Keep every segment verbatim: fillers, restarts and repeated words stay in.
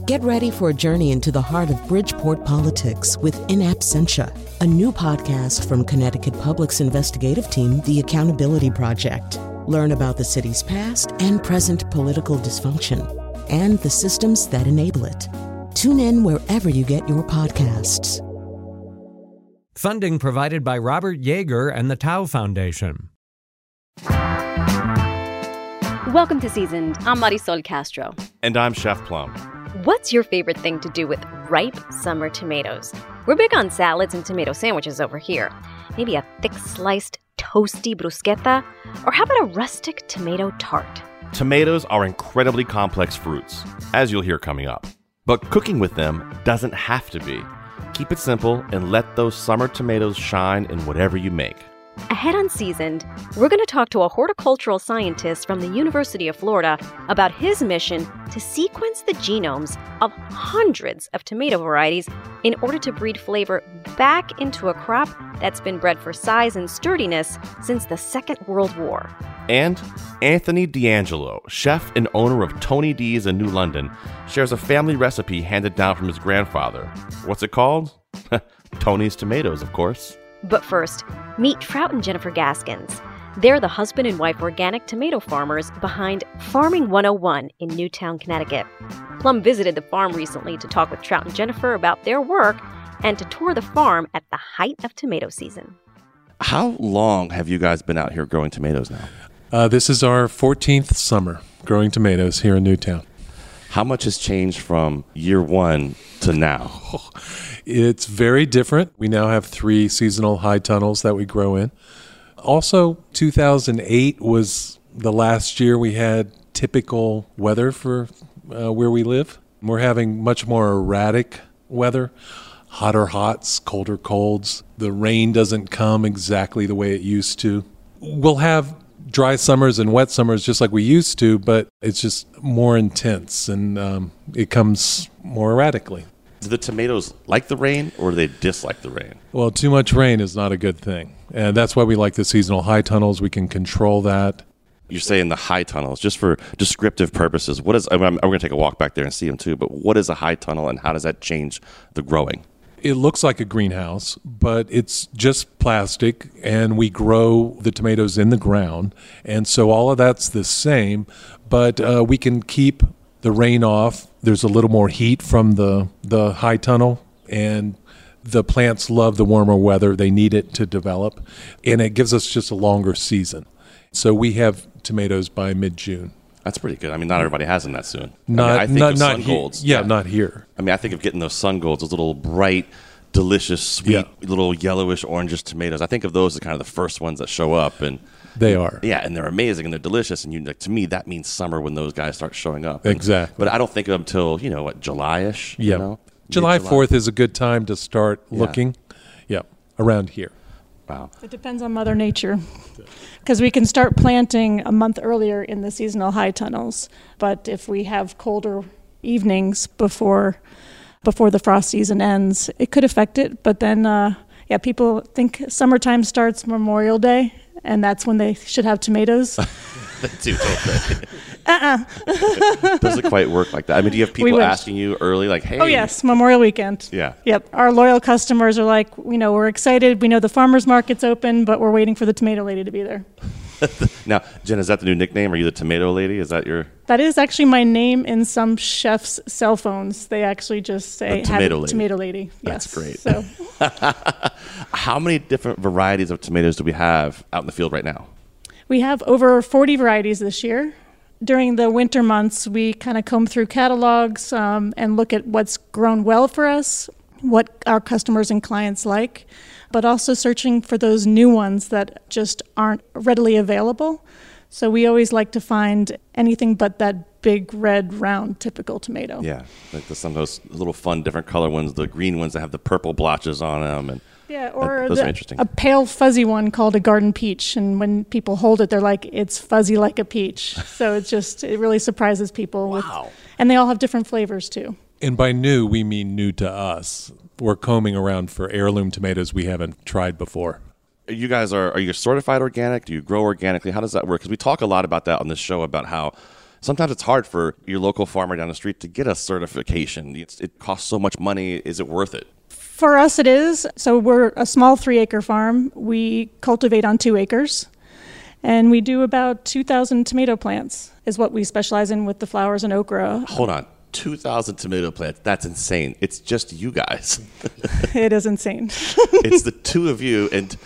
Get ready for a journey into the heart of Bridgeport politics with In Absentia, a new podcast from Connecticut Public's investigative team, The Accountability Project. Learn about the city's past and present political dysfunction and the systems that enable it. Tune in wherever you get your podcasts. Funding provided by Robert Yeager and the Tao Foundation. Welcome to Seasoned. I'm Marisol Castro. And I'm Chef Plum. What's your favorite thing to do with ripe summer tomatoes? We're big on salads and tomato sandwiches over here. Maybe a thick-sliced, toasty bruschetta? Or how about a rustic tomato tart? Tomatoes are incredibly complex fruits, as you'll hear coming up. But cooking with them doesn't have to be. Keep it simple and let those summer tomatoes shine in whatever you make. Ahead on Seasoned, we're going to talk to a horticultural scientist from the University of Florida about his mission to sequence the genomes of hundreds of tomato varieties in order to breed flavor back into a crop that's been bred for size and sturdiness since the Second World War. And Anthony D'Angelo, chef and owner of Tony D's in New London, shares a family recipe handed down from his grandfather. What's it called? Tony's Tomatoes, of course. But first, meet Trout and Jennifer Gaskins. They're the husband and wife organic tomato farmers behind Farming one oh one in Newtown, Connecticut. Plum visited the farm recently to talk with Trout and Jennifer about their work and to tour the farm at the height of tomato season. How long have you guys been out here growing tomatoes now? Uh, this is our fourteenth summer growing tomatoes here in Newtown. How much has changed from year one to now? Oh, it's very different. We now have three seasonal high tunnels that we grow in. Also, two thousand eight was the last year we had typical weather for uh, where we live. We're having much more erratic weather, hotter hots, colder colds. The rain doesn't come exactly the way it used to. We'll have dry summers and wet summers just like we used to, but it's just more intense and um, it comes more erratically. Do the tomatoes like the rain or do they dislike the rain? Well, too much rain is not a good thing. And that's why we like the seasonal high tunnels. We can control that. You're saying the high tunnels, just for descriptive purposes. What is? I'm, I'm going to take a walk back there and see them too, but what is a high tunnel and how does that change the growing? It looks like a greenhouse, but it's just plastic, and we grow the tomatoes in the ground. And so all of that's the same, but uh, we can keep the rain off. There's a little more heat from the, the high tunnel, and the plants love the warmer weather. They need it to develop, and it gives us just a longer season. So we have tomatoes by mid-June. That's pretty good. I mean, not everybody has them that soon. Not, I mean, I think not, of not sun he- golds. Yeah, yeah, not here. I mean, I think of getting those sun golds, those little bright, delicious, sweet, yeah. little yellowish, orangish tomatoes. I think of those as kind of the first ones that show up, and they are. Yeah, and they're amazing and they're delicious. And you, like, to me, that means summer when those guys start showing up. And, exactly. But I don't think of them till you know what, July-ish. Yeah, you know? July fourth is a good time to start looking. Yeah, yeah, around here. Wow. It depends on Mother Nature, because we can start planting a month earlier in the seasonal high tunnels. But if we have colder evenings before before the frost season ends, it could affect it. But then, uh, yeah, people think summertime starts Memorial Day, and that's when they should have tomatoes. They do, don't they? uh-uh. Doesn't quite work like that. I mean, do you have people asking you early, like, hey? Oh, yes, Memorial Weekend. Yeah. Yep. Our loyal customers are like, you know, we're excited. We know the farmer's market's open, but we're waiting for the tomato lady to be there. Now, Jen, is that the new nickname? Are you the tomato lady? Is that your... That is actually my name in some chefs' cell phones. They actually just say, the tomato lady. Tomato lady. That's yes. great. So. How many different varieties of tomatoes do we have out in the field right now? We have over forty varieties this year. During the winter months, we kind of comb through catalogs um, and look at what's grown well for us, what our customers and clients like, but also searching for those new ones that just aren't readily available. So we always like to find anything but that big, red, round, typical tomato. Yeah, like the, some of those little fun, different color ones, the green ones that have the purple blotches on them. And yeah, or that, those the, are interesting. A pale, fuzzy one called a garden peach. And when people hold it, they're like, it's fuzzy like a peach. So it's just, it really surprises people. Wow. With, and they all have different flavors, too. And by new, we mean new to us. We're combing around for heirloom tomatoes we haven't tried before. You guys are, are you certified organic? Do you grow organically? How does that work? Because we talk a lot about that on this show, about how Sometimes it's hard for your local farmer down the street to get a certification. It's, it costs so much money. Is it worth it? For us, it is. So we're a small three-acre farm. We cultivate on two acres, and we do about two thousand tomato plants is what we specialize in with the flowers and okra. Hold on. two thousand tomato plants. That's insane. It's just you guys. It is insane. It's the two of you. And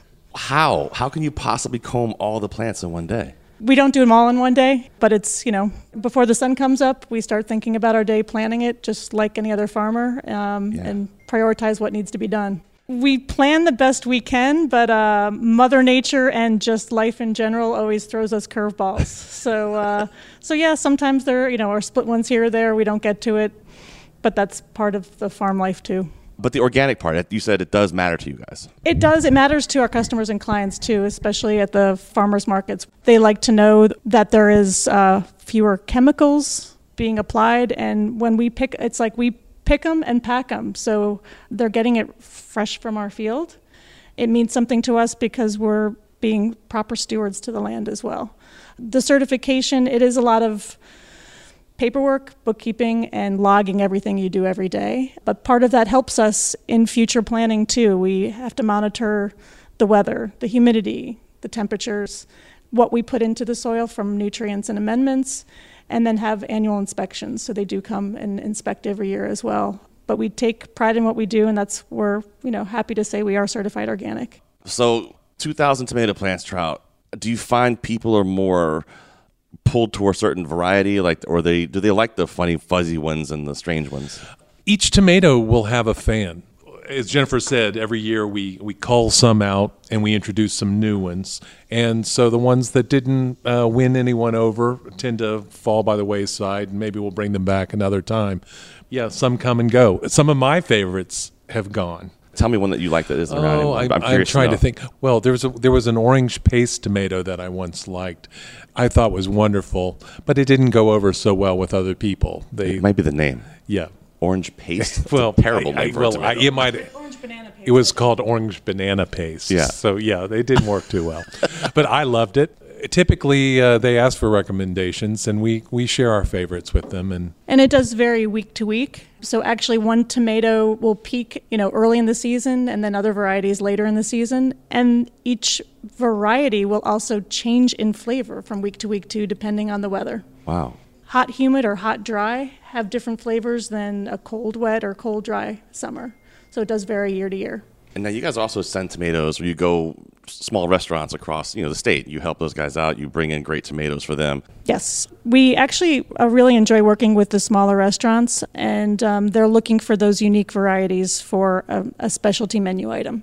how? How can you possibly comb all the plants in one day? We don't do them all in one day, but it's, you know, before the sun comes up, we start thinking about our day, planning it just like any other farmer, um, Yeah. and prioritize what needs to be done. We plan the best we can, but uh, Mother Nature and just life in general always throws us curveballs. so, uh, so yeah, sometimes there, you know, are split ones here or there. We don't get to it, but that's part of the farm life too. But the organic part, you said it does matter to you guys. It does. It matters to our customers and clients too, especially at the farmers markets. They like to know that there is uh, fewer chemicals being applied, and when we pick, it's like we pick them and pack them, so they're getting it fresh from our field. It means something to us because we're being proper stewards to the land as well. The certification, it is a lot of paperwork, bookkeeping, and logging everything you do every day. But part of that helps us in future planning too. We have to monitor the weather, the humidity, the temperatures, what we put into the soil from nutrients and amendments, and then have annual inspections. So they do come and inspect every year as well. But we take pride in what we do, and that's we're you know happy to say we are certified organic. So two thousand tomato plants, Trout. Do you find people are more pulled to a certain variety, like, or they do they like the funny fuzzy ones and the strange ones? Each tomato will have a fan. As Jennifer said, every year we, we cull some out and we introduce some new ones. And so the ones that didn't uh, win anyone over tend to fall by the wayside, and maybe we'll bring them back another time. Yeah, some come and go. Some of my favorites have gone. Tell me one that you like that isn't around Oh, anymore. I'm, I'm I'm curious trying to, to think. Well, there was a, there was an orange paste tomato that I once liked. I thought was wonderful, but it didn't go over so well with other people. They, It might be the name. yeah. Orange paste. It's Well, a terrible I, I, name for well, a tomato. I, it might. Orange banana paste. It was called orange banana paste. Yeah. So yeah, they didn't work too well, but I loved it. Typically, uh, they ask for recommendations, and we, we share our favorites with them. And And it does vary week to week. So actually one tomato will peak, you know, early in the season, and then other varieties later in the season. And each variety will also change in flavor from week to week too, depending on the weather. Wow. Hot, humid, or hot, dry have different flavors than a cold, wet, or cold, dry summer. So it does vary year to year. And now you guys also send tomatoes where you go small restaurants across, you know, the state. You help those guys out. You bring in great tomatoes for them. Yes, we actually uh, really enjoy working with the smaller restaurants, and um, they're looking for those unique varieties for a, a specialty menu item.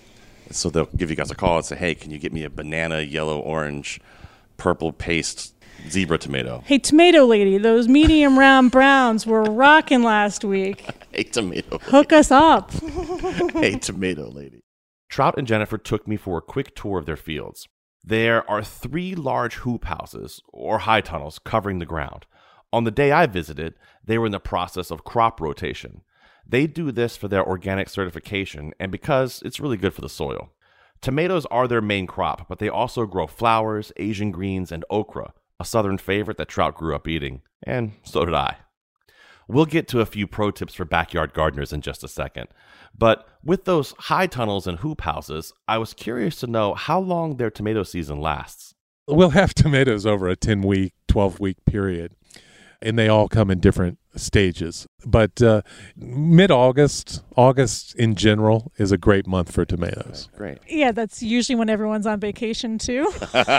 So they'll give you guys a call and say, hey, can you get me a banana, yellow, orange, purple paste zebra tomato? Hey, tomato lady, those medium round browns were rocking last week. Hey, tomato lady. Hook us up. Hey, tomato lady. Trout and Jennifer took me for a quick tour of their fields. There are three large hoop houses, or high tunnels, covering the ground. On the day I visited, they were in the process of crop rotation. They do this for their organic certification and because it's really good for the soil. Tomatoes are their main crop, but they also grow flowers, Asian greens, and okra, a southern favorite that Trout grew up eating, and so did I. We'll get to a few pro tips for backyard gardeners in just a second. But with those high tunnels and hoop houses, I was curious to know how long their tomato season lasts. we'll have tomatoes over a ten-week, twelve-week period, and they all come in different stages. But uh, mid-August, August in general, is a great month for tomatoes. Great. Yeah, that's usually when everyone's on vacation too.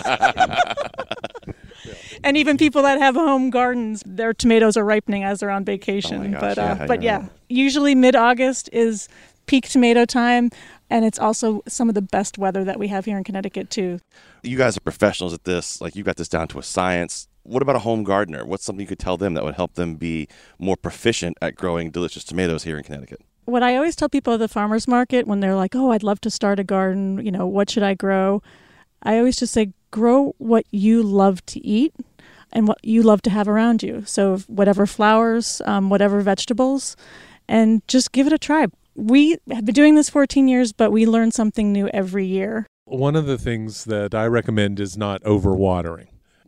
And even people that have home gardens, their tomatoes are ripening as they're on vacation. Oh my gosh, but uh, yeah, but yeah. yeah, usually mid-August is peak tomato time, and it's also some of the best weather that we have here in Connecticut too. You guys are professionals at this. Like, you got this down to a science. What about a home gardener? What's something you could tell them that would help them be more proficient at growing delicious tomatoes here in Connecticut? What I always tell people at the farmers market when they're like, oh, I'd love to start a garden, you know, what should I grow? I always just say, grow what you love to eat and what you love to have around you. So whatever flowers, um, whatever vegetables, and just give it a try. We have been doing this fourteen years, but we learn something new every year. One of the things that I recommend is not overwatering.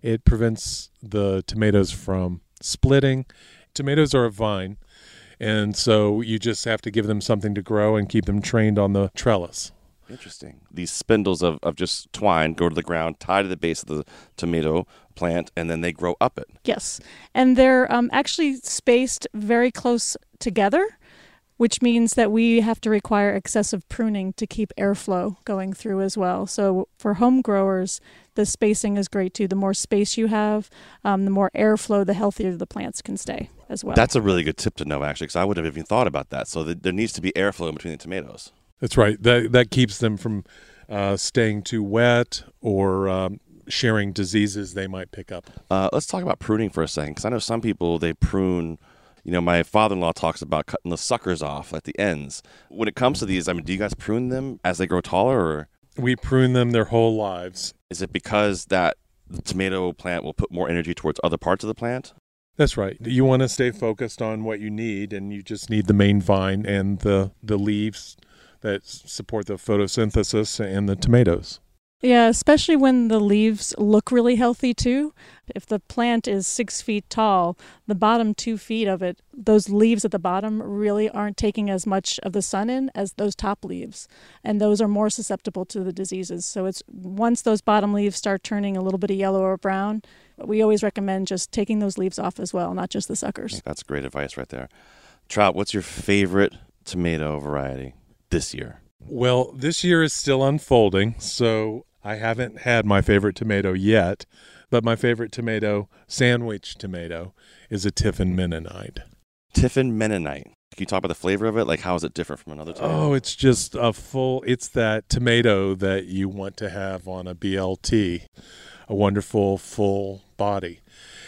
It prevents the tomatoes from splitting. Tomatoes are a vine, and so you just have to give them something to grow and keep them trained on the trellis. Interesting. These spindles of, of just twine go to the ground, tie to the base of the tomato plant, and then they grow up it. Yes. And they're um, actually spaced very close together, which means that we have to require excessive pruning to keep airflow going through as well. So for home growers, the spacing is great too. The more space you have, um, the more airflow, the healthier the plants can stay as well. That's a really good tip to know, actually, because I wouldn't have even thought about that. So th- there needs to be airflow in between the tomatoes. That's right. That that keeps them from uh, staying too wet or um, sharing diseases they might pick up. Uh, let's talk about pruning for a second, because I know some people, they prune. You know, my father-in-law talks about cutting the suckers off at the ends. When it comes to these, I mean, do you guys prune them as they grow taller, or we prune them their whole lives? Is it because that the tomato plant will put more energy towards other parts of the plant? That's right. You want to stay focused on what you need, and you just need the main vine and the, the leaves that support the photosynthesis and the tomatoes. Yeah, especially when the leaves look really healthy too. If the plant is six feet tall, the bottom two feet of it, those leaves at the bottom really aren't taking as much of the sun in as those top leaves. And those are more susceptible to the diseases. So it's once those bottom leaves start turning a little bit of yellow or brown, we always recommend just taking those leaves off as well, not just the suckers. That's great advice right there. Trout, what's your favorite tomato variety this year? Well, this year is still unfolding, so I haven't had my favorite tomato yet, but my favorite tomato, sandwich tomato, is a Tiffin Mennonite. Tiffin Mennonite. Can you talk about the flavor of it? Like, how is it different from another tomato? Oh, it's just a full, it's that tomato that you want to have on a B L T, a wonderful full body.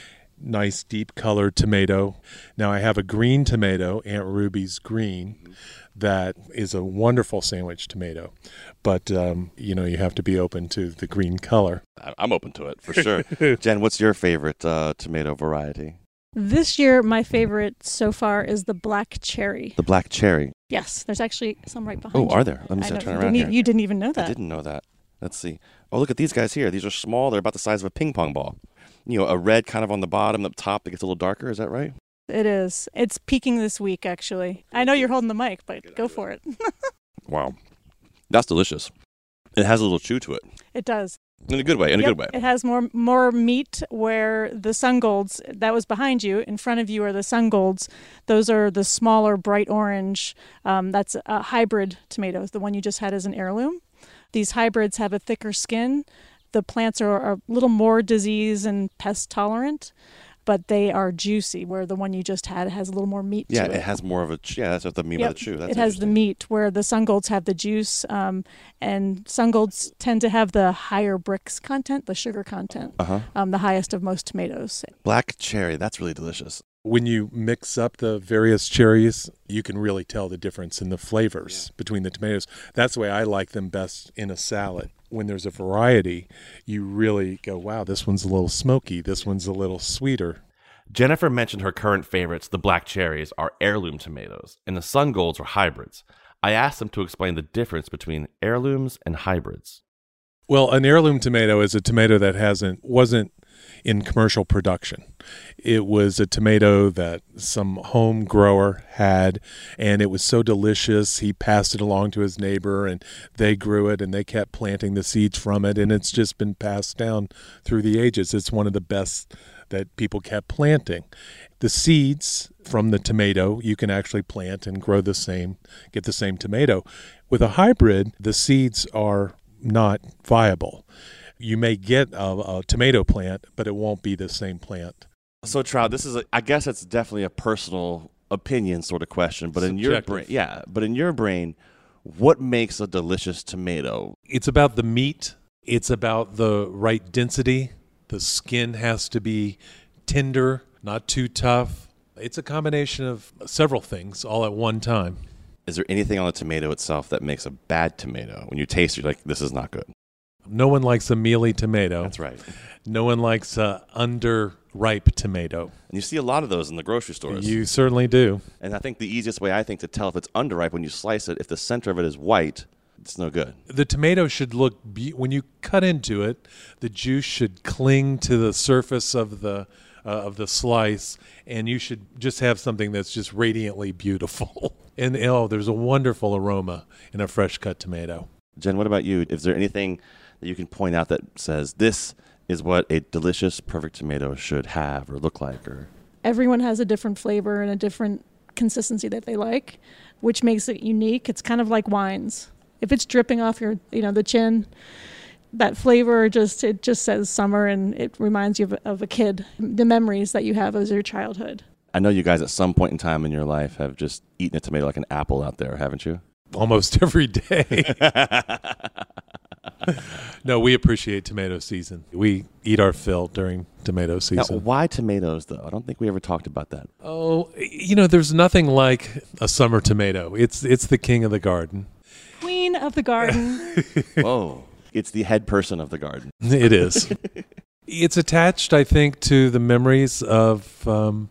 Nice deep colored tomato. Now I have a green tomato, Aunt Ruby's green, that is a wonderful sandwich tomato. But, um, you know, you have to be open to the green color. I'm open to it, for sure. Jen, what's your favorite uh, tomato variety? This year, my favorite so far is the black cherry. The black cherry. Yes, there's actually some right behind Oh, you. are there? Let me see, I turn know, around you, here. you didn't even know that. I didn't know that. Let's see. Oh, look at these guys here. These are small. They're about the size of a ping pong ball. You know, a red kind of on the bottom, the top that gets a little darker. Is that right? It is. It's peaking this week, actually. I know you're holding the mic, but go for it. Wow. That's delicious. It has a little chew to it. It does. In a good way, in yep, a good way. It has more more meat where the Sungolds, that was behind you. In front of you are the Sungolds. Those are the smaller, bright orange. Um, that's a hybrid tomatoes, the one you just had as an heirloom. These hybrids have a thicker skin. The plants are, are a little more disease and pest tolerant, but they are juicy, where the one you just had has a little more meat yeah, to it. Yeah, it has more of a, yeah, that's what the meat yep. of the chew. That's it has the meat, where the Sungolds have the juice, um, and Sungolds tend to have the higher Brix content, the sugar content, uh-huh. um, the highest of most tomatoes. Black cherry, that's really delicious. When you mix up the various cherries, you can really tell the difference in the flavors yeah. between the tomatoes. That's the way I like them best in a salad. When there's a variety, you really go, wow, this one's a little smoky, this one's a little sweeter. Jennifer mentioned her current favorites, the black cherries, are heirloom tomatoes, and the Sungolds are hybrids. I asked them to explain the difference between heirlooms and hybrids. Well, an heirloom tomato is a tomato that hasn't wasn't in commercial production. It was a tomato that some home grower had, and it was so delicious, he passed it along to his neighbor, and they grew it, and they kept planting the seeds from it, and it's just been passed down through the ages. It's one of the best that people kept planting. The seeds from the tomato, you can actually plant and grow the same, get the same tomato. With a hybrid, the seeds are not viable. You may get a, a tomato plant, but it won't be the same plant. So, Trout, this is, a, I guess it's definitely a personal opinion sort of question, but Subjective. in your brain, yeah, but in your brain, what makes a delicious tomato? It's about the meat. It's about the right density. The skin has to be tender, not too tough. It's a combination of several things all at one time. Is there anything on the tomato itself that makes a bad tomato? When you taste it, you're like, this is not good. No one likes a mealy tomato. That's right. No one likes a underripe tomato. And you see a lot of those in the grocery stores. You certainly do. And I think the easiest way, I think, to tell if it's underripe when you slice it, if the center of it is white, it's no good. The tomato should look, be- when you cut into it, the juice should cling to the surface of the uh, of the slice, and you should just have something that's just radiantly beautiful. And oh, there's a wonderful aroma in a fresh cut tomato. Jen, what about you? Is there anything that you can point out that says this is what a delicious, perfect tomato should have or look like? Or Everyone has a different flavor and a different consistency that they like, which makes it unique. It's kind of like wines. If it's dripping off your, you know, the chin, that flavor just, it just says summer, and it reminds you of, of a kid, the memories that you have as your childhood. I know you guys at some point in time in your life have just eaten a tomato like an apple out there, haven't you? Almost every day. No, we appreciate tomato season. We eat our fill during tomato season. Now, why tomatoes, though? I don't think we ever talked about that. Oh, you know, there's nothing like a summer tomato. It's it's the king of the garden. Queen of the garden. Whoa. It's the head person of the garden. It is. It's attached, I think, to the memories of um,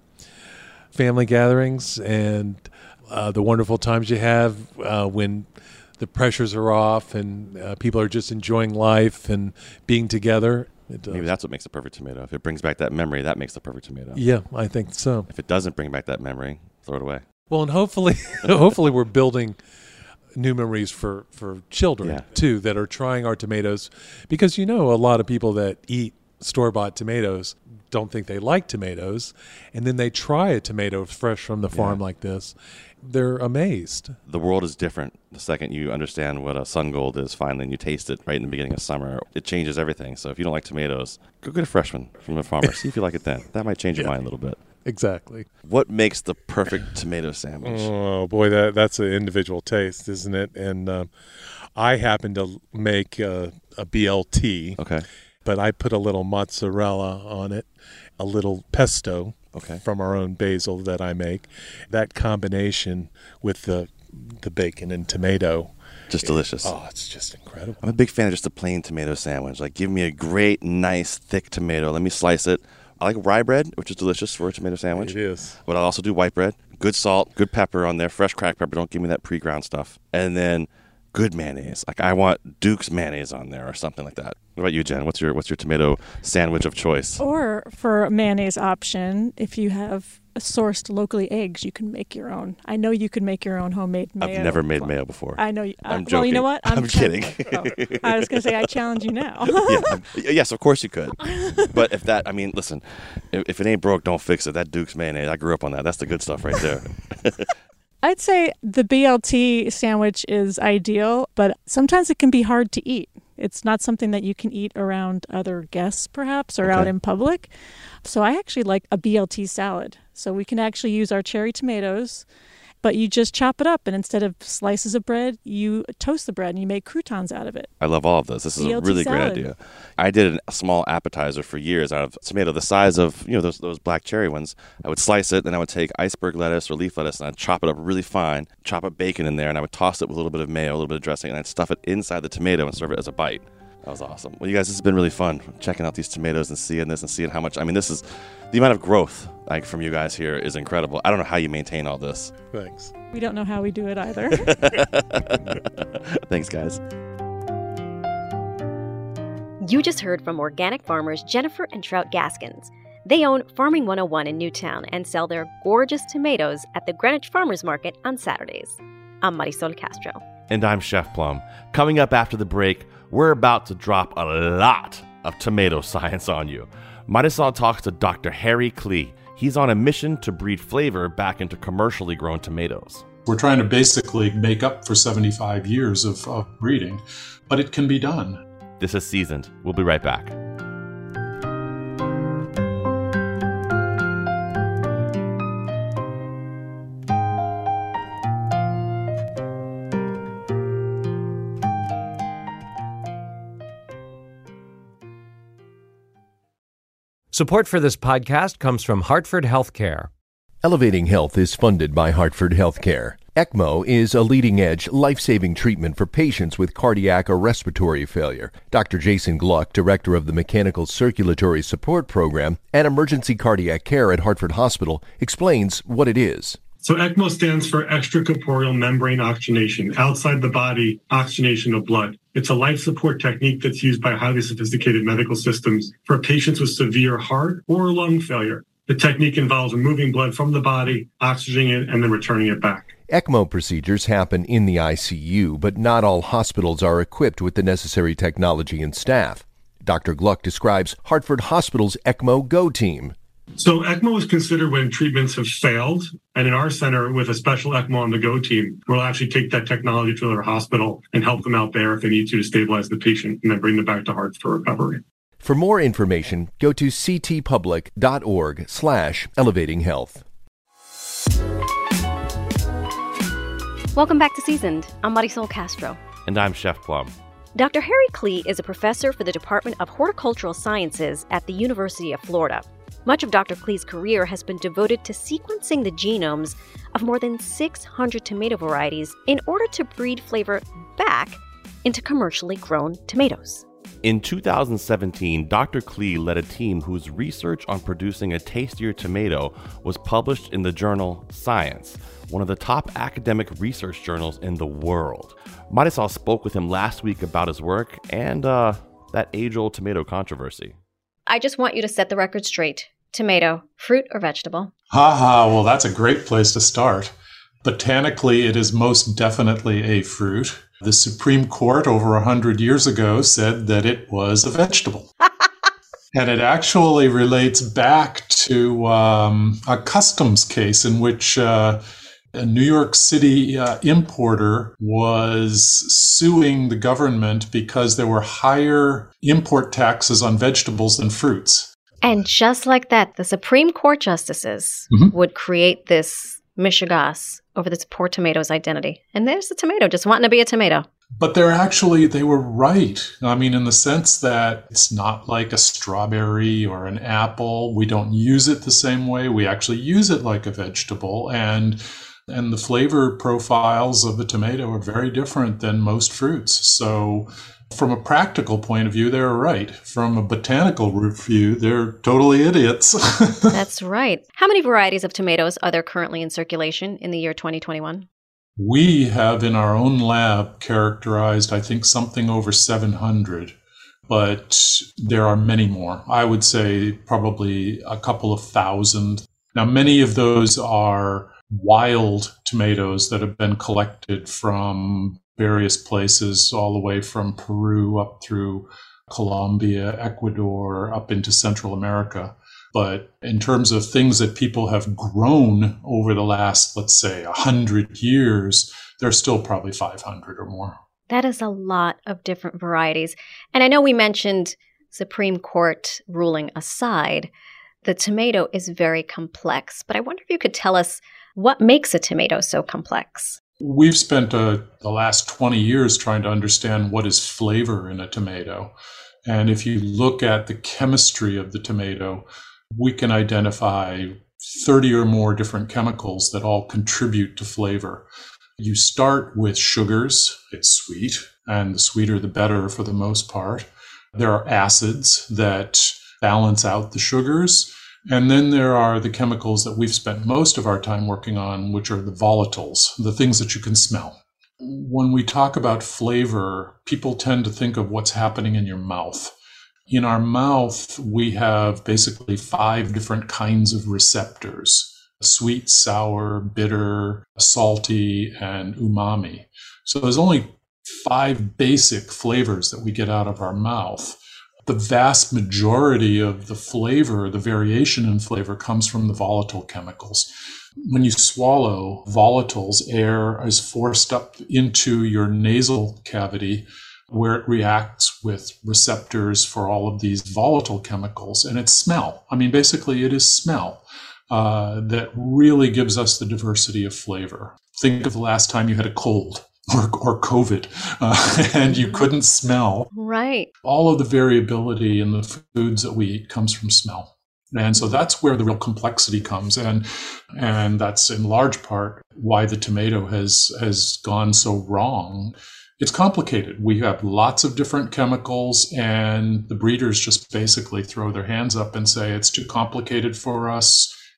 family gatherings and uh, the wonderful times you have uh, when the pressures are off and uh, people are just enjoying life and being together. It does. Maybe that's what makes a perfect tomato. If it brings back that memory, that makes the perfect tomato. Yeah, I think so. If it doesn't bring back that memory, throw it away. Well, and hopefully, hopefully we're building new memories for, for children, yeah. too, that are trying our tomatoes. Because, you know, a lot of people that eat store-bought tomatoes don't think they like tomatoes, and then they try a tomato fresh from the farm yeah. like this. They're amazed. The world is different the second you understand what a sun gold is finally, and you taste it right in the beginning of summer. It changes everything. So if you don't like tomatoes, go get a fresh one from a farmer. See if you like it then. That might change your Yeah. mind a little bit. Exactly. What makes the perfect tomato sandwich? Oh, boy, that that's an individual taste, isn't it? And um, I happen to make uh, a B L T, Okay. but I put a little mozzarella on it, a little pesto Okay. from our own basil that I make. That combination with the the bacon and tomato. Just delicious. Oh, it's just incredible. I'm a big fan of just a plain tomato sandwich. Like, give me a great, nice, thick tomato. Let me slice it. I like rye bread, which is delicious for a tomato sandwich. It is. But I'll also do white bread. Good salt, good pepper on there, fresh cracked pepper. Don't give me that pre-ground stuff. And then good mayonnaise. Like, I want Duke's mayonnaise on there or something like that. What about you, Jen? What's your what's your tomato sandwich of choice? Or for a mayonnaise option, if you have sourced locally eggs, you can make your own. I know you can make your own homemade mayo. I've never made mayo before. I know. You, uh, I'm Well, joking. you know what? I'm kidding. oh, I was going to say, I challenge you now. yeah. Yes, of course you could. But if that, I mean, listen, if, if it ain't broke, don't fix it. That Duke's mayonnaise, I grew up on that. That's the good stuff right there. I'd say the B L T sandwich is ideal, but sometimes it can be hard to eat. It's not something that you can eat around other guests, perhaps, or Okay. out in public. So I actually like a B L T salad. So we can actually use our cherry tomatoes, but you just chop it up, and instead of slices of bread, you toast the bread and you make croutons out of it. I love all of this. This is B a L T really salad. great idea. I did a small appetizer for years out of tomato the size of, you know, those those black cherry ones. I would slice it, then I would take iceberg lettuce or leaf lettuce, and I'd chop it up really fine, chop up bacon in there, and I would toss it with a little bit of mayo, a little bit of dressing, and I'd stuff it inside the tomato and serve it as a bite. That was awesome. Well, you guys, this has been really fun, checking out these tomatoes and seeing this and seeing how much, I mean, this is, the amount of growth like from you guys here is incredible. I don't know how you maintain all this. Thanks. We don't know how we do it either. Thanks, guys. You just heard from organic farmers Jennifer and Trout Gaskins. They own Farming one oh one in Newtown and sell their gorgeous tomatoes at the Greenwich Farmers Market on Saturdays. I'm Marisol Castro. And I'm Chef Plum. Coming up after the break, we're about to drop a lot of tomato science on you. Marisol talks to Doctor Harry Klee. He's on a mission to breed flavor back into commercially grown tomatoes. We're trying to basically make up for seventy-five years of, of breeding, but it can be done. This is Seasoned. We'll be right back. Support for this podcast comes from Hartford Healthcare. Elevating Health is funded by Hartford Healthcare. ECMO is a leading-edge, life-saving treatment for patients with cardiac or respiratory failure. Doctor Jason Gluck, director of the Mechanical Circulatory Support Program and Emergency Cardiac Care at Hartford Hospital, explains what it is. So ECMO stands for extracorporeal membrane oxygenation, outside the body oxygenation of blood. It's a life support technique that's used by highly sophisticated medical systems for patients with severe heart or lung failure. The technique involves removing blood from the body, oxygenating it, and then returning it back. ECMO procedures happen in the I C U, but not all hospitals are equipped with the necessary technology and staff. Doctor Gluck describes Hartford Hospital's ECMO Go team. So ECMO is considered when treatments have failed. And in our center, with a special ECMO on the Go team, we'll actually take that technology to their hospital and help them out there if they need to to stabilize the patient and then bring them back to Hartford for recovery. For more information, go to ctpublic.org slash elevating health. Welcome back to Seasoned. I'm Marisol Castro. And I'm Chef Plum. Doctor Harry Klee is a professor for the Department of Horticultural Sciences at the University of Florida. Much of Doctor Klee's career has been devoted to sequencing the genomes of more than six hundred tomato varieties in order to breed flavor back into commercially grown tomatoes. In two thousand seventeen, Doctor Klee led a team whose research on producing a tastier tomato was published in the journal Science, one of the top academic research journals in the world. Marisol spoke with him last week about his work and uh, that age-old tomato controversy. I just want you to set the record straight. Tomato, fruit or vegetable? Ha ha, well, that's a great place to start. Botanically, it is most definitely a fruit. The Supreme Court over one hundred years ago said that it was a vegetable. And it actually relates back to um, a customs case in which uh, a New York City uh, importer was suing the government because there were higher import taxes on vegetables than fruits. And just like that, the Supreme Court justices mm-hmm. would create this mishigas over this poor tomato's identity. And there's the tomato just wanting to be a tomato. But they're actually, they were right. I mean, in the sense that it's not like a strawberry or an apple. We don't use it the same way. We actually use it like a vegetable. And and the flavor profiles of the tomato are very different than most fruits. So from a practical point of view, they're right. From a botanical view, they're totally idiots. That's right. How many varieties of tomatoes are there currently in circulation in the year twenty twenty-one? We have in our own lab characterized, I think, something over seven hundred, but there are many more. I would say probably a couple of thousand. Now, many of those are wild tomatoes that have been collected from various places, all the way from Peru up through Colombia, Ecuador, up into Central America. But in terms of things that people have grown over the last, let's say, one hundred years, there's still probably five hundred or more. That is a lot of different varieties. And I know we mentioned Supreme Court ruling aside, the tomato is very complex. But I wonder if you could tell us what makes a tomato so complex. We've spent uh, the last twenty years trying to understand what is flavor in a tomato. And if you look at the chemistry of the tomato, we can identify thirty or more different chemicals that all contribute to flavor. You start with sugars. It's sweet, and the sweeter the better for the most part. There are acids that balance out the sugars. And then there are the chemicals that we've spent most of our time working on, which are the volatiles, the things that you can smell. When we talk about flavor, people tend to think of what's happening in your mouth. In our mouth, we have basically five different kinds of receptors: sweet, sour, bitter, salty, and umami. So there's only five basic flavors that we get out of our mouth. The vast majority of the flavor, the variation in flavor, comes from the volatile chemicals. When you swallow volatiles, air is forced up into your nasal cavity, where it reacts with receptors for all of these volatile chemicals, and it's smell. I mean, basically, it is smell uh, that really gives us the diversity of flavor. Think of the last time you had a cold or, or COVID, uh, and you couldn't smell. Right. All of the variability in the foods that we eat comes from smell. And so that's where the real complexity comes. And and that's in large part why the tomato has has gone so wrong. It's complicated. We have lots of different chemicals, and the breeders just basically throw their hands up and say, it's too complicated for us.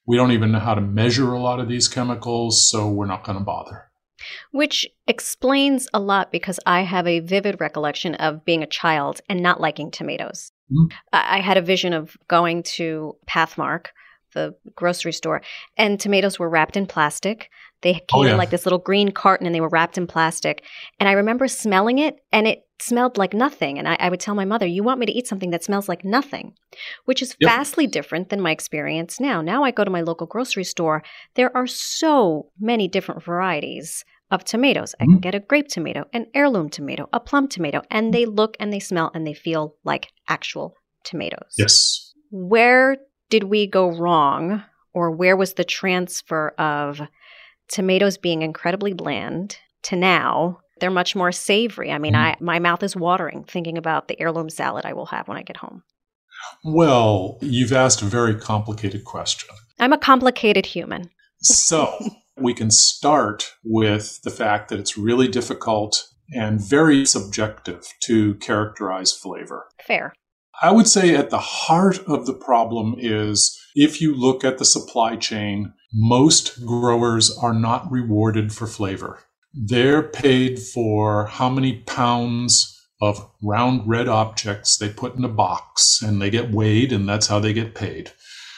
We don't even know how to measure a lot of these chemicals, so we're not going to bother. Which explains a lot because I have a vivid recollection of being a child and not liking tomatoes. Mm-hmm. I had a vision of going to Pathmark, the grocery store, and tomatoes were wrapped in plastic. They came oh, yeah. in like this little green carton and they were wrapped in plastic. And I remember smelling it and it smelled like nothing. And I, I would tell my mother, you want me to eat something that smells like nothing, which is yep. vastly different than my experience now. Now I go to my local grocery store. There are so many different varieties of tomatoes. Mm-hmm. I can get a grape tomato, an heirloom tomato, a plum tomato, and they look and they smell and they feel like actual tomatoes. Yes. Where did we go wrong, or where was the transfer of tomatoes being incredibly bland to now they're much more savory? I mean, mm. I my mouth is watering thinking about the heirloom salad I will have when I get home. Well, you've asked a very complicated question. I'm a complicated human. So we can start with the fact that it's really difficult and very subjective to characterize flavor. Fair. I would say at the heart of the problem is if you look at the supply chain, most growers are not rewarded for flavor. They're paid for how many pounds of round red objects they put in a box, and they get weighed, and that's how they get paid.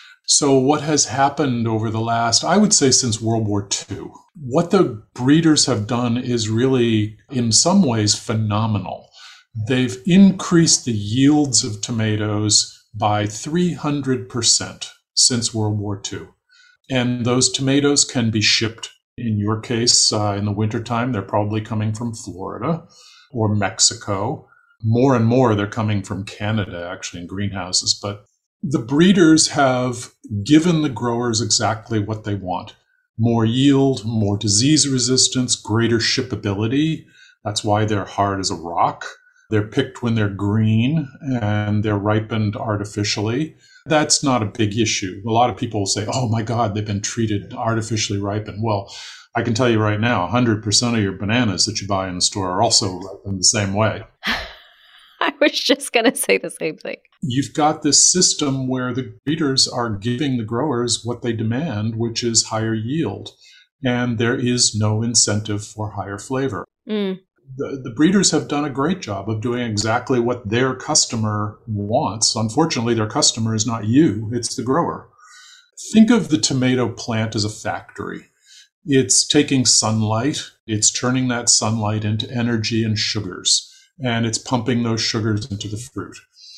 So what has happened over the last, I would say since World War Two, what the breeders have done is really, in some ways, phenomenal. They've increased the yields of tomatoes by three hundred percent since World War Two. And those tomatoes can be shipped. In your case, uh, in the wintertime, they're probably coming from Florida or Mexico. More and more, they're coming from Canada, actually, in greenhouses. But the breeders have given the growers exactly what they want. More yield, more disease resistance, greater shippability. That's why they're hard as a rock. They're picked when they're green and they're ripened artificially. That's not a big issue. A lot of people will say, oh my God, they've been treated artificially ripened. Well, I can tell you right now, one hundred percent of your bananas that you buy in the store are also ripened the same way. I was just going to say the same thing. You've got this system where the breeders are giving the growers what they demand, which is higher yield. And there is no incentive for higher flavor. Mm. The, the breeders have done a great job of doing exactly what their customer wants. Unfortunately, their customer is not you, it's the grower. Think of the tomato plant as a factory. It's taking sunlight, it's turning that sunlight into energy and sugars, and it's pumping those sugars into the fruit.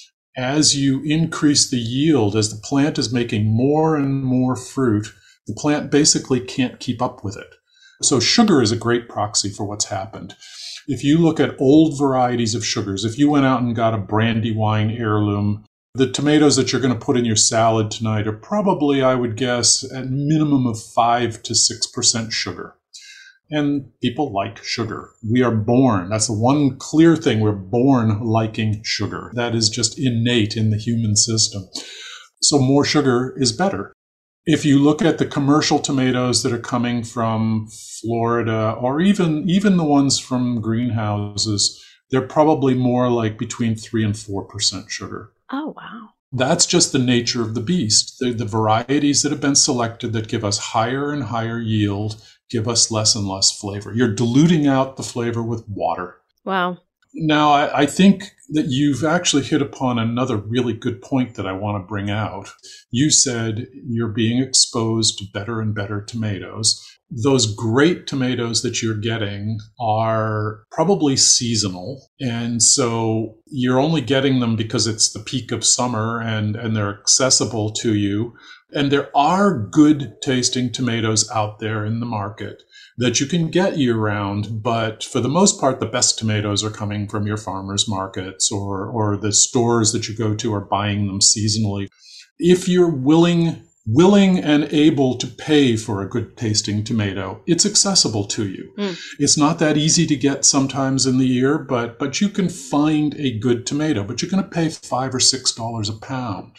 As you increase the yield, as the plant is making more and more fruit, the plant basically can't keep up with it. So sugar is a great proxy for what's happened. If you look at old varieties of sugars, if you went out and got a Brandywine heirloom, the tomatoes that you're going to put in your salad tonight are probably, I would guess, at minimum of five to six percent sugar. And people like sugar. We are born. That's the one clear thing. We're born liking sugar. That is just innate in the human system. So more sugar is better. If you look at the commercial tomatoes that are coming from Florida, or even, even the ones from greenhouses, they're probably more like between three and four percent sugar. Oh, wow. That's just the nature of the beast. The, the varieties that have been selected that give us higher and higher yield give us less and less flavor. You're diluting out the flavor with water. Wow. Now, I, I think that you've actually hit upon another really good point that I want to bring out. You said you're being exposed to better and better tomatoes. Those great tomatoes that you're getting are probably seasonal. And so you're only getting them because it's the peak of summer and, and they're accessible to you. And there are good tasting tomatoes out there in the market that you can get year round. But for the most part, the best tomatoes are coming from your farmers markets, or, or the stores that you go to are buying them seasonally. If you're willing willing and able to pay for a good tasting tomato, it's accessible to you. Mm. It's not that easy to get sometimes in the year, but but you can find a good tomato, but you're going to pay five or six dollars a pound.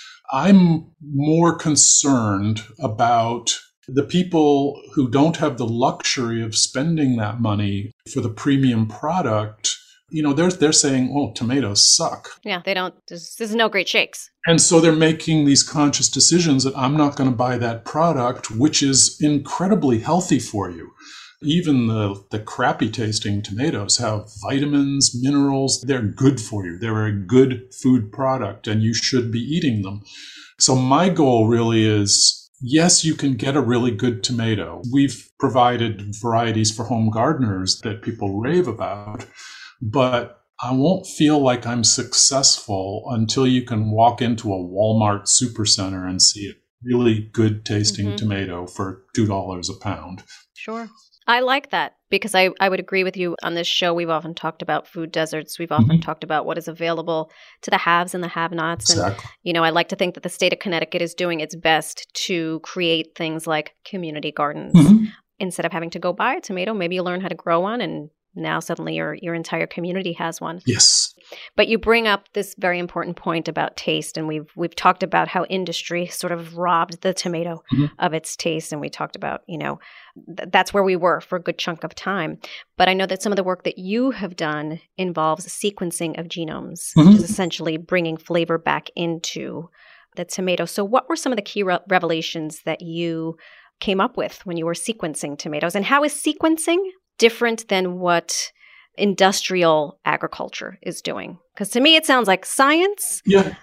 I'm more concerned about the people who don't have the luxury of spending that money for the premium product, You know, they're, they're saying, oh, tomatoes suck. Yeah, they don't, there's, there's no great shakes. And so they're making these conscious decisions that I'm not going to buy that product, which is incredibly healthy for you. Even the, the crappy tasting tomatoes have vitamins, minerals. They're good for you. They're a good food product, and you should be eating them. So my goal really is, yes, you can get a really good tomato. We've provided varieties for home gardeners that people rave about, but I won't feel like I'm successful until you can walk into a Walmart supercenter and see a really good tasting mm-hmm. tomato for two dollars a pound. Sure. I like that because I, I would agree with you. On this show, we've often talked about food deserts. We've often mm-hmm. talked about what is available to the haves and the have-nots. Exactly. And, you know, I like to think that the state of Connecticut is doing its best to create things like community gardens. Mm-hmm. Instead of having to go buy a tomato, maybe you learn how to grow one, and now suddenly your your entire community has one. Yes. But you bring up this very important point about taste, and we've we've talked about how industry sort of robbed the tomato mm-hmm. of its taste, and we talked about, you know, th- that's where we were for a good chunk of time. But I know that some of the work that you have done involves sequencing of genomes, mm-hmm. which is essentially bringing flavor back into the tomato. So what were some of the key re- revelations that you came up with when you were sequencing tomatoes, and how is sequencing different than what industrial agriculture is doing? Because to me, it sounds like science yeah.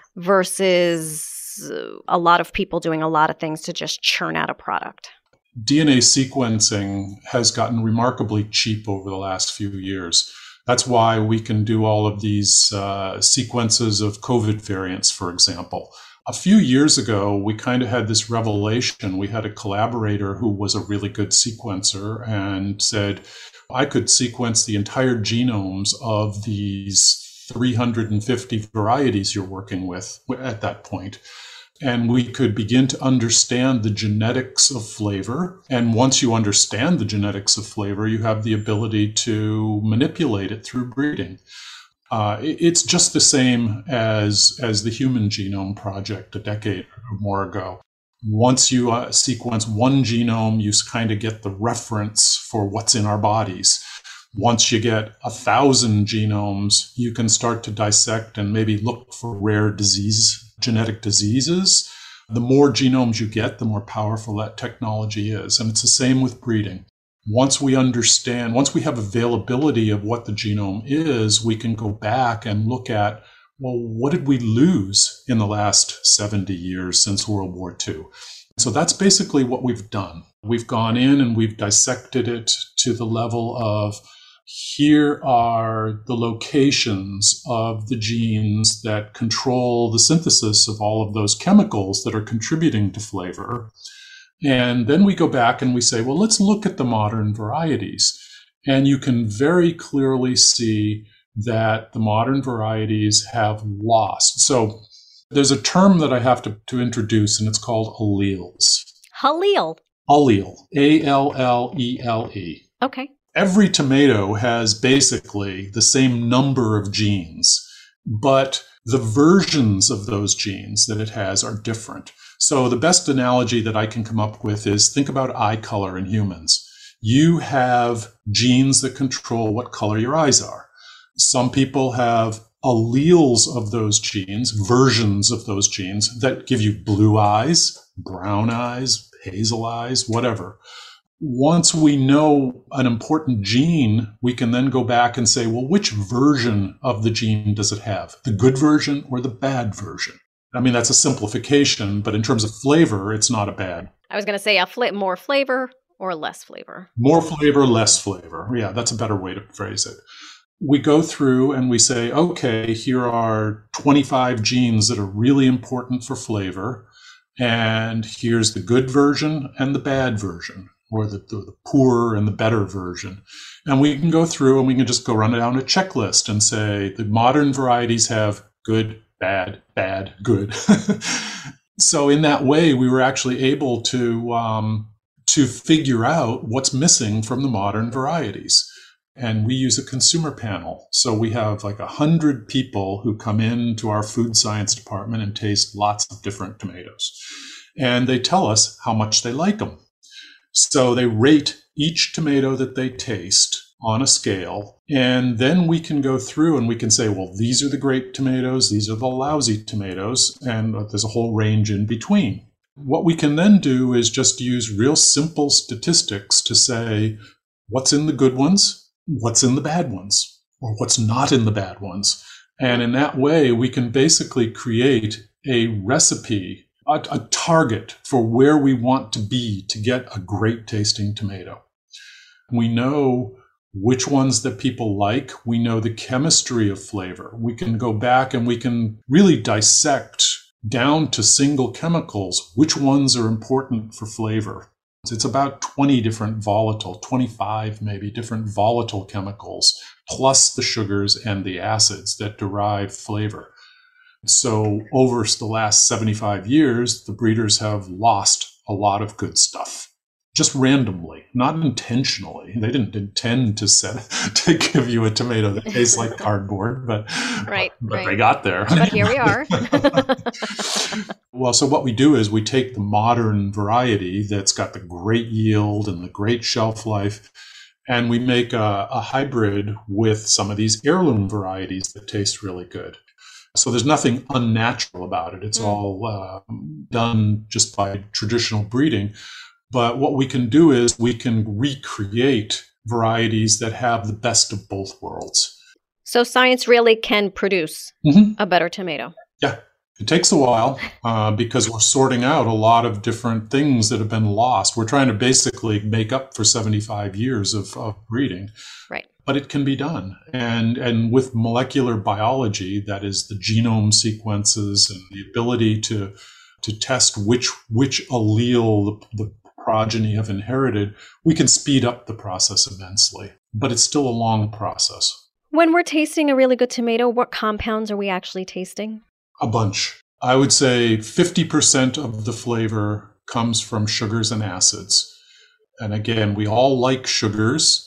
versus a lot of people doing a lot of things to just churn out a product. D N A sequencing has gotten remarkably cheap over the last few years. That's why we can do all of these uh, sequences of COVID variants, for example. A few years ago, we kind of had this revelation. We had a collaborator who was a really good sequencer and said, I could sequence the entire genomes of these three hundred fifty varieties you're working with at that point. And we could begin to understand the genetics of flavor. And once you understand the genetics of flavor, you have the ability to manipulate it through breeding. Uh, it's just the same as, as the Human Genome Project a decade or more ago. Once you uh, sequence one genome, you kind of get the reference for what's in our bodies. Once you get a thousand genomes, you can start to dissect and maybe look for rare disease, genetic diseases. The more genomes you get, the more powerful that technology is. And it's the same with breeding. Once we understand, once we have availability of what the genome is, we can go back and look at, well, what did we lose in the last seventy years since World War Two? So that's basically what we've done. We've gone in and we've dissected it to the level of, here are the locations of the genes that control the synthesis of all of those chemicals that are contributing to flavor. And then we go back and we say, well, let's look at the modern varieties. And you can very clearly see that the modern varieties have lost. So there's a term that I have to, to introduce, and it's called alleles. Allele. Allele. A L L E L E. Okay. Every tomato has basically the same number of genes, but the versions of those genes that it has are different. So the best analogy that I can come up with is, think about eye color in humans. You have genes that control what color your eyes are. Some people have alleles of those genes, versions of those genes that give you blue eyes, brown eyes, hazel eyes, whatever. Once we know an important gene, we can then go back and say, well, which version of the gene does it have? The good version or the bad version? I mean, that's a simplification, but in terms of flavor, it's not a bad. I was going to say a fl- more flavor or less flavor. More flavor, less flavor. Yeah, that's a better way to phrase it. We go through and we say, okay, here are twenty-five genes that are really important for flavor, and here's the good version and the bad version, or the, the, the poor and the better version. And we can go through and we can just go run down a checklist and say the modern varieties have good, bad, bad, good. So in that way, we were actually able to um, to figure out what's missing from the modern varieties. And we use a consumer panel. So we have like a hundred people who come into our food science department and taste lots of different tomatoes. And they tell us how much they like them. So they rate each tomato that they taste on a scale. And then we can go through and we can say, well, these are the great tomatoes, these are the lousy tomatoes, and there's a whole range in between. What we can then do is just use real simple statistics to say what's in the good ones, what's in the bad ones, or what's not in the bad ones. And in that way, we can basically create a recipe, a, a target for where we want to be to get a great tasting tomato. We know which ones that people like. We know the chemistry of flavor. We can go back and we can really dissect down to single chemicals which ones are important for flavor. It's about twenty different volatile, twenty-five maybe different volatile chemicals, plus the sugars and the acids that derive flavor. So over the last seventy-five years, the breeders have lost a lot of good stuff. Just randomly, not intentionally. They didn't intend to set to give you a tomato that tastes like cardboard, but, right, but, but right. they got there. But here we are. Well, so what we do is we take the modern variety that's got the great yield and the great shelf life, and we make a, a hybrid with some of these heirloom varieties that taste really good. So there's nothing unnatural about it. It's mm. all uh, done just by traditional breeding. But what we can do is we can recreate varieties that have the best of both worlds. So science really can produce mm-hmm. a better tomato. Yeah. It takes a while uh, because we're sorting out a lot of different things that have been lost. We're trying to basically make up for seventy-five years of, of breeding. Right. But it can be done. And and with molecular biology, that is the genome sequences and the ability to to test which which allele the, the progeny have inherited, we can speed up the process immensely. But it's still a long process. When we're tasting a really good tomato, what compounds are we actually tasting? A bunch. I would say fifty percent of the flavor comes from sugars and acids. And again, we all like sugars.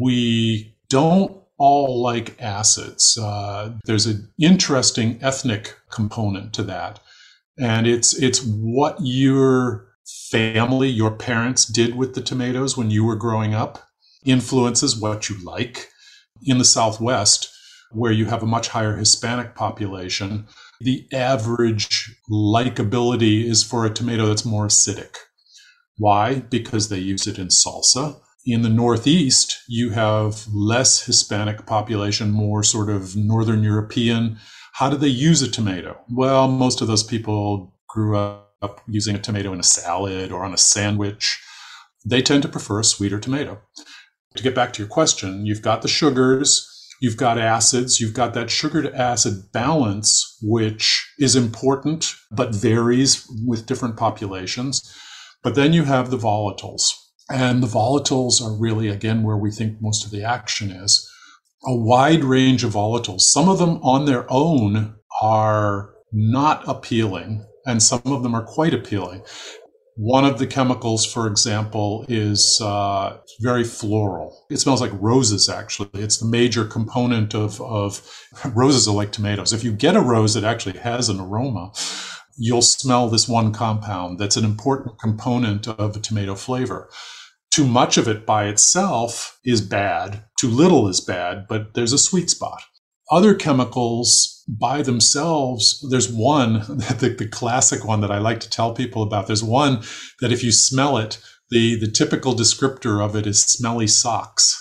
We don't all like acids. Uh, there's an interesting ethnic component to that. And it's it's what your family, your parents did with the tomatoes when you were growing up influences what you like. In the Southwest, where you have a much higher Hispanic population, the average likability is for a tomato that's more acidic. Why? Because they use it in salsa. In the Northeast, you have less Hispanic population, more sort of Northern European. How do they use a tomato? Well, most of those people grew up using a tomato in a salad or on a sandwich. They tend to prefer a sweeter tomato. To get back to your question, you've got the sugars, you've got acids, you've got that sugar to acid balance, which is important, but varies with different populations. But then you have the volatiles. And the volatiles are really, again, where we think most of the action is. A wide range of volatiles. Some of them on their own are not appealing, and some of them are quite appealing. One of the chemicals, for example, is uh, very floral. It smells like roses, actually. It's the major component of, of roses are like tomatoes. If you get a rose that actually has an aroma, you'll smell this one compound that's an important component of a tomato flavor. Too much of it by itself is bad. Too little is bad, but there's a sweet spot. Other chemicals by themselves, there's one, the, the classic one that I like to tell people about. There's one that if you smell it, the, the typical descriptor of it is smelly socks.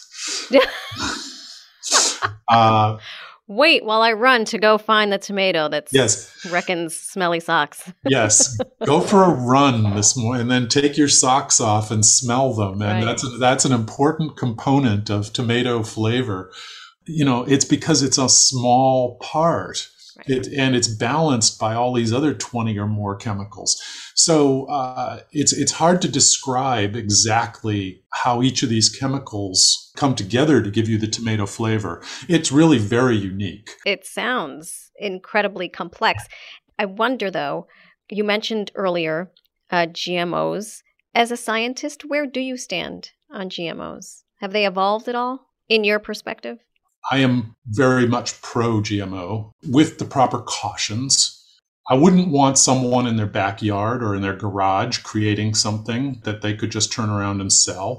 uh, Wait while I run to go find the tomato that yes. reckons smelly socks. Yes. Go for a run this morning and then take your socks off and smell them. And right. that's, a, that's an important component of tomato flavor. You know, it's because it's a small part. Right. It, and it's balanced by all these other twenty or more chemicals. So uh, it's it's hard to describe exactly how each of these chemicals come together to give you the tomato flavor. It's really very unique. It sounds incredibly complex. I wonder, though, you mentioned earlier uh, G M Os. As a scientist, where do you stand on G M Os? Have they evolved at all in your perspective? I am very much pro-G M O with the proper cautions. I wouldn't want someone in their backyard or in their garage creating something that they could just turn around and sell.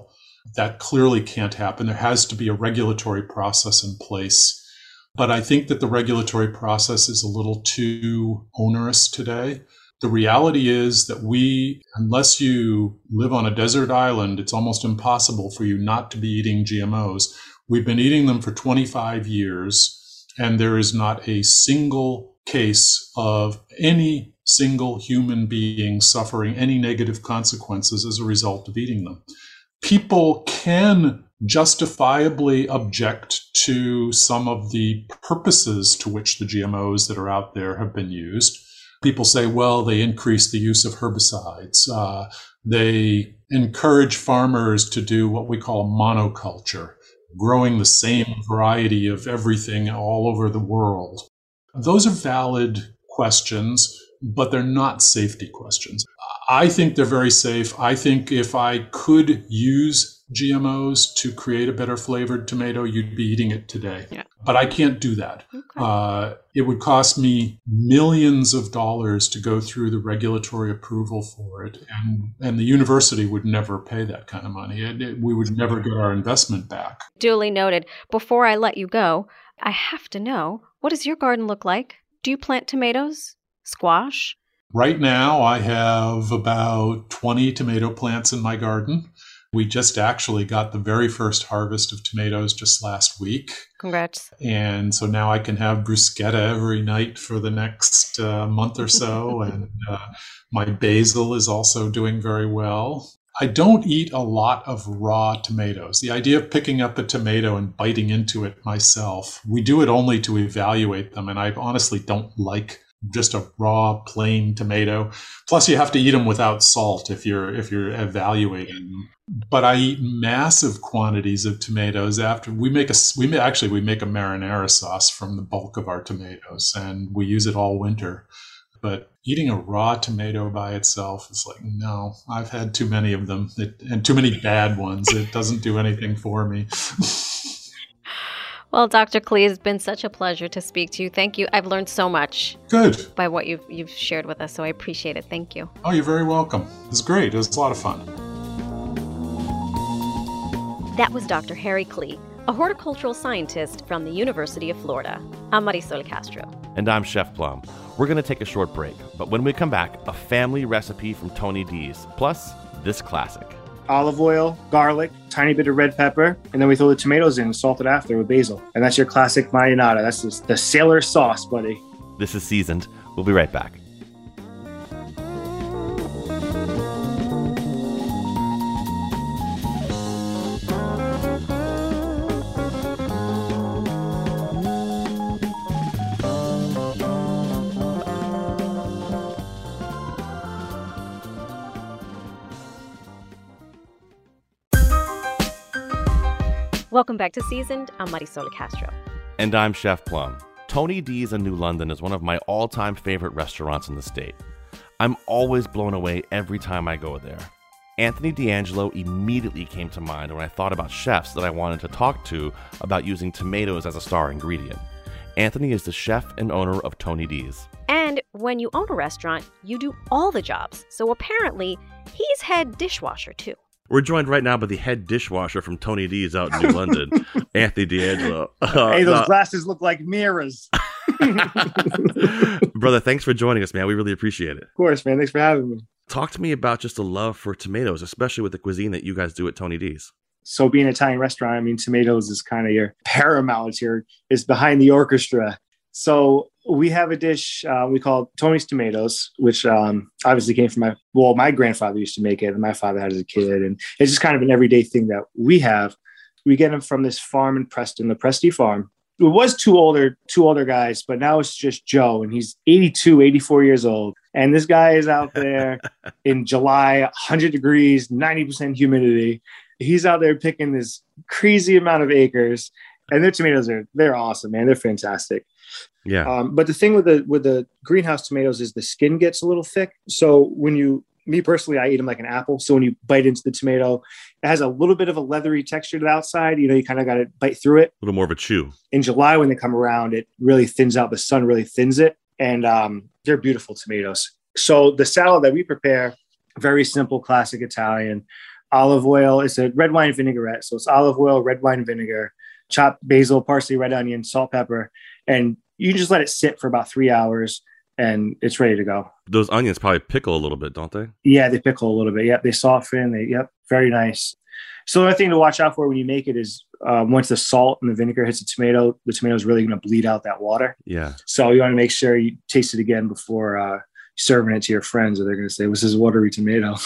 That clearly can't happen. There has to be a regulatory process in place. But I think that the regulatory process is a little too onerous today. The reality is that we, unless you live on a desert island, it's almost impossible for you not to be eating G M Os. We've been eating them for twenty-five years, and there is not a single case of any single human being suffering any negative consequences as a result of eating them. People can justifiably object to some of the purposes to which the G M Os that are out there have been used. People say, well, they increase the use of herbicides. Uh, they encourage farmers to do what we call a monoculture, growing the same variety of everything all over the world. Those are valid questions, but they're not safety questions. I think they're very safe. I think if I could use G M Os to create a better flavored tomato, you'd be eating it today. Yeah. But I can't do that. Okay. Uh, it would cost me millions of dollars to go through the regulatory approval for it. And, and the university would never pay that kind of money. It, it, we would never get our investment back. Duly noted. Before I let you go, I have to know, what does your garden look like? Do you plant tomatoes? Squash? Right now, I have about twenty tomato plants in my garden. We just actually got the very first harvest of tomatoes just last week. Congrats. And so now I can have bruschetta every night for the next uh, month or so. And uh, my basil is also doing very well. I don't eat a lot of raw tomatoes. The idea of picking up a tomato and biting into it myself, we do it only to evaluate them. And I honestly don't like just a raw, plain tomato. Plus, you have to eat them without salt if you're if you're evaluating them. But I eat massive quantities of tomatoes after we make a we may, actually we make a marinara sauce from the bulk of our tomatoes, and we use it all winter. But eating a raw tomato by itself is like, no, I've had too many of them it, and too many bad ones. It doesn't do anything for me. Well, Doctor Klee, it's been such a pleasure to speak to you. Thank you. I've learned so much. Good. By what you've you've shared with us, so I appreciate it. Thank you. Oh, you're very welcome. It was great. It was a lot of fun. That was Doctor Harry Klee, a horticultural scientist from the University of Florida. I'm Marisol Castro. And I'm Chef Plum. We're going to take a short break, but when we come back, a family recipe from Tony D's, plus this classic. Olive oil, garlic, tiny bit of red pepper, and then we throw the tomatoes in and salt it after with basil. And that's your classic marinara. That's the, the sailor sauce, buddy. This is Seasoned. We'll be right back. Welcome back to Seasoned. I'm Marisol Castro. And I'm Chef Plum. Tony D's in New London is one of my all-time favorite restaurants in the state. I'm always blown away every time I go there. Anthony D'Angelo immediately came to mind when I thought about chefs that I wanted to talk to about using tomatoes as a star ingredient. Anthony is the chef and owner of Tony D's. And when you own a restaurant, you do all the jobs. So apparently, he's head dishwasher too. We're joined right now by the head dishwasher from Tony D's out in New London, Anthony D'Angelo. Uh, hey, those uh, glasses look like mirrors. Brother, thanks for joining us, man. We really appreciate it. Of course, man. Thanks for having me. Talk to me about just a love for tomatoes, especially with the cuisine that you guys do at Tony D's. So being an Italian restaurant, I mean, tomatoes is kind of your paramount here. It's behind the orchestra. So we have a dish uh, we call Tony's Tomatoes, which um, obviously came from my, well, my grandfather used to make it and my father had as a kid. And it's just kind of an everyday thing that we have. We get them from this farm in Preston, the Presti farm. It was two older, two older guys, but now it's just Joe and he's eighty-two, eighty-four years old. And this guy is out there in July, one hundred degrees, ninety percent humidity. He's out there picking this crazy amount of acres and their tomatoes are, they're awesome, man. They're fantastic. Yeah. Um, but the thing with the with the greenhouse tomatoes is the skin gets a little thick. So when you, me personally, I eat them like an apple. So when you bite into the tomato, it has a little bit of a leathery texture to the outside. You know, you kind of got to bite through it. A little more of a chew. In July, when they come around, it really thins out. The sun really thins it. And um, they're beautiful tomatoes. So the salad that we prepare, very simple, classic Italian. olive oil. It's a red wine vinaigrette. So it's olive oil, red wine vinegar, chopped basil, parsley, red onion, salt, pepper. And you can just let it sit for about three hours and it's ready to go. Those onions probably pickle a little bit, don't they? Yeah, they pickle a little bit. Yep, they soften. They, yep, very nice. So the other thing to watch out for when you make it is uh, once the salt and the vinegar hits the tomato, the tomato is really going to bleed out that water. Yeah. So you want to make sure you taste it again before uh, serving it to your friends, or they're going to say, "What's this watery tomato?"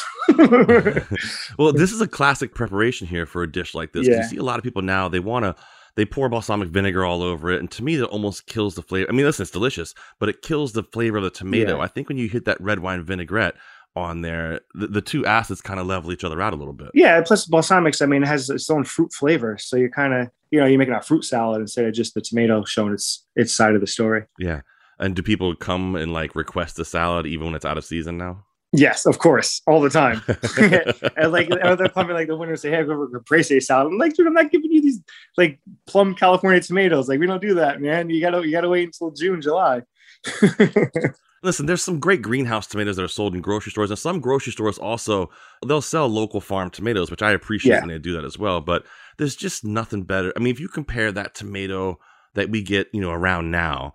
Well, this is a classic preparation here for a dish like this. Yeah. You see a lot of people now, they want to, they pour balsamic vinegar all over it. And to me, that almost kills the flavor. I mean, listen, it's delicious, but it kills the flavor of the tomato. Yeah. I think when you hit that red wine vinaigrette on there, the, the two acids kind of level each other out a little bit. Yeah. Plus balsamics, I mean, it has its own fruit flavor. So you're kind of, you know, you're making a fruit salad instead of just the tomato showing its, its side of the story. Yeah. And do people come and like request the salad even when it's out of season now? Yes, of course, all the time. And like they're coming, like the winter say, "Hey, go for caprese salad." I'm like, dude, I'm not giving you these like plum California tomatoes. Like, we don't do that, man. You gotta, you gotta wait until June, July. Listen, there's some great greenhouse tomatoes that are sold in grocery stores, and some grocery stores also, they'll sell local farm tomatoes, which I appreciate Yeah. when they do that as well. But there's just nothing better. I mean, if you compare that tomato that we get, you know, around now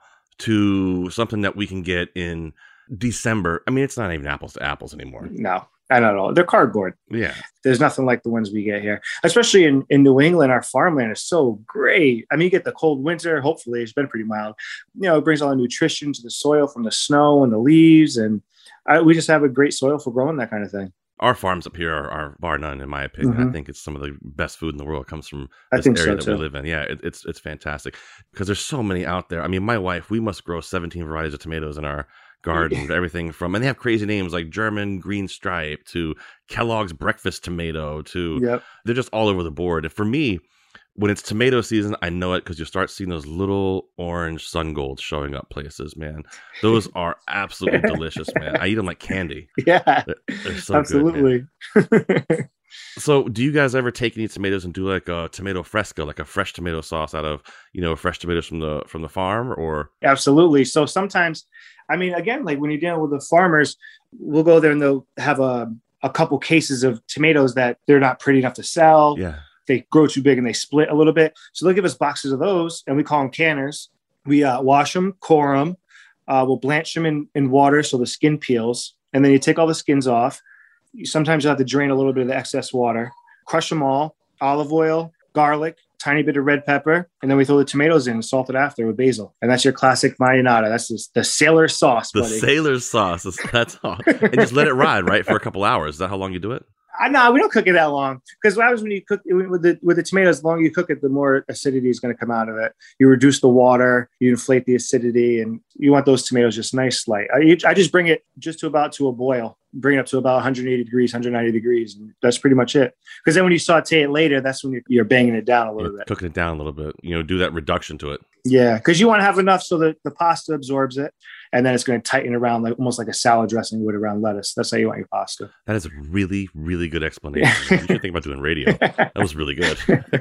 to something that we can get in December, I mean, it's not even apples to apples anymore. No, I don't know. They're cardboard. Yeah. There's nothing like the ones we get here, especially in, in New England. Our farmland is so great. I mean, you get the cold winter. Hopefully it's been pretty mild. You know, it brings all the nutrition to the soil from the snow and the leaves. And I, we just have a great soil for growing that kind of thing. Our farms up here are, are bar none, in my opinion. Mhm. I think it's some of the best food in the world. It comes from I this think area so, that we too. live in. Yeah, it, it's it's fantastic because there's so many out there. I mean, my wife, we must grow seventeen varieties of tomatoes in our garden. Everything from, and they have crazy names like German green stripe to Kellogg's breakfast tomato to, Yep. they're just all over the board. And for me, when it's tomato season, I know it because you start seeing those little orange sun golds showing up places, man. Those are absolutely delicious, man. I eat them like candy. Yeah, They're, they're so absolutely. good, man. So do you guys ever take any tomatoes and do like a tomato fresco, like a fresh tomato sauce out of, you know, fresh tomatoes from the from the farm, or? Absolutely. So sometimes, I mean, again, like when you're dealing with the farmers, we'll go there and they'll have a, a couple cases of tomatoes that they're not pretty enough to sell. Yeah. They grow too big and they split a little bit. So they'll give us boxes of those and we call them canners. We uh, wash them, core them. Uh, we'll blanch them in, in water so the skin peels. And then you take all the skins off. You, sometimes you'll have to drain a little bit of the excess water. Crush them all. Olive oil, garlic, tiny bit of red pepper. And then we throw the tomatoes in and salt it after with basil. And that's your classic marinara. That's just the sailor sauce, The buddy. sailor's sauce. That's, that's all. And just let it ride, right, for a couple hours. Is that how long you do it? I know we don't cook it that long because what happens when you cook with the with the tomatoes, the longer you cook it, the more acidity is going to come out of it. You reduce the water, you inflate the acidity, and you want those tomatoes just nice light. I, I just bring it just to about to a boil, bring it up to about one hundred eighty degrees, one hundred ninety degrees, and that's pretty much it. Because then when you saute it later, that's when you're, you're banging it down a little You're bit. cooking it down a little bit. You know, do that reduction to it. Yeah, because you want to have enough so that the pasta absorbs it, and then it's going to tighten around like almost like a salad dressing would around lettuce. That's how you want your pasta. That is a really, really good explanation. You should think about doing radio. That was really good.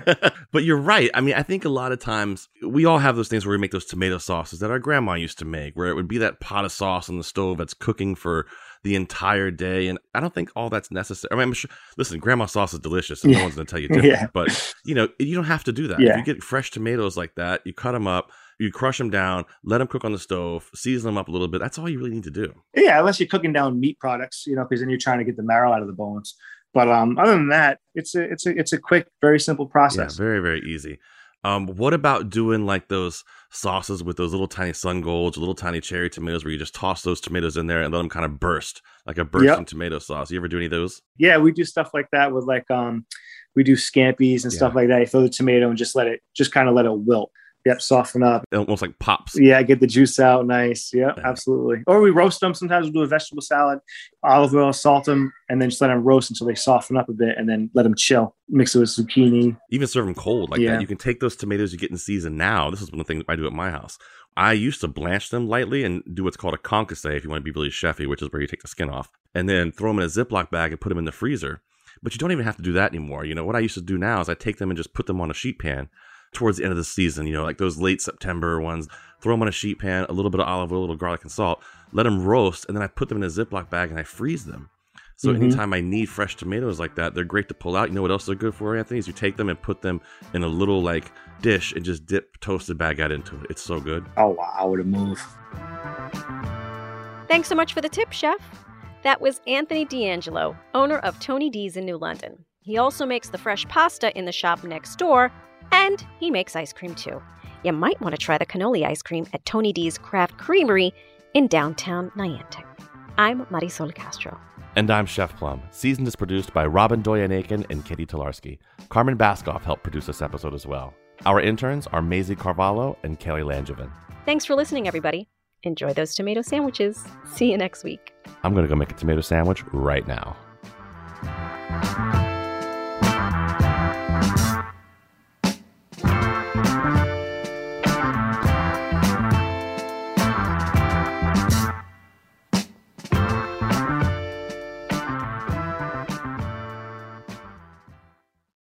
But you're right. I mean, I think a lot of times we all have those things where we make those tomato sauces that our grandma used to make, where it would be that pot of sauce on the stove that's cooking for the entire day. And I don't think all that's necessary. I mean, I'm sure, listen, grandma sauce is delicious and Yeah. no one's going to tell you different. Yeah. But, you know, you don't have to do that. Yeah. If you get fresh tomatoes like that, you cut them up, you crush them down, let them cook on the stove, season them up a little bit. That's all you really need to do. Yeah, unless you're cooking down meat products, you know, because then you're trying to get the marrow out of the bones. But um, other than that, it's a it's a it's a quick, very simple process. Yeah, very, very easy. Um, what about doing like those sauces with those little tiny sun golds, little tiny cherry tomatoes, where you just toss those tomatoes in there and let them kind of burst, like a bursting Yep. tomato sauce? You ever do any of those? Yeah, we do stuff like that with like um, we do scampi's and stuff Yeah. like that. You throw the tomato and just let it, just kind of let it wilt. Yep, soften up. It almost like pops. Yeah, get the juice out. Nice. Yep, Yeah. absolutely. Or we roast them. Sometimes we'll do a vegetable salad, olive oil, salt them, and then just let them roast until they soften up a bit, and then let them chill. Mix it with zucchini. Even serve them cold like Yeah. that. You can take those tomatoes you get in season now. This is one thing I do at my house. I used to blanch them lightly and do what's called a concasse if you want to be really chefy, which is where you take the skin off, and then throw them in a Ziploc bag and put them in the freezer. But you don't even have to do that anymore. You know, what I used to do now is I take them and just put them on a sheet pan towards the end of the season, you know, like those late September ones, throw them on a sheet pan, a little bit of olive oil, a little garlic and salt, let them roast, and then I put them in a Ziploc bag and I freeze them. So Mm-hmm. anytime I need fresh tomatoes like that, they're great to pull out. You know what else they're good for, Anthony? Is you take them and put them in a little like dish and just dip toasted baguette into it. It's so good. Oh, wow. What a move. Thanks so much for the tip, Chef. That was Anthony D'Angelo, owner of Tony D's in New London. He also makes the fresh pasta in the shop next door, and he makes ice cream too. You might want to try the cannoli ice cream at Tony D's Craft Creamery in downtown Niantic. I'm Marisol Castro. And I'm Chef Plum. Seasoned is produced by Robin Doyen-Aiken and Katie Tolarski. Carmen Baskoff helped produce this episode as well. Our interns are Maisie Carvalho and Kelly Langevin. Thanks for listening, everybody. Enjoy those tomato sandwiches. See you next week. I'm going to go make a tomato sandwich right now.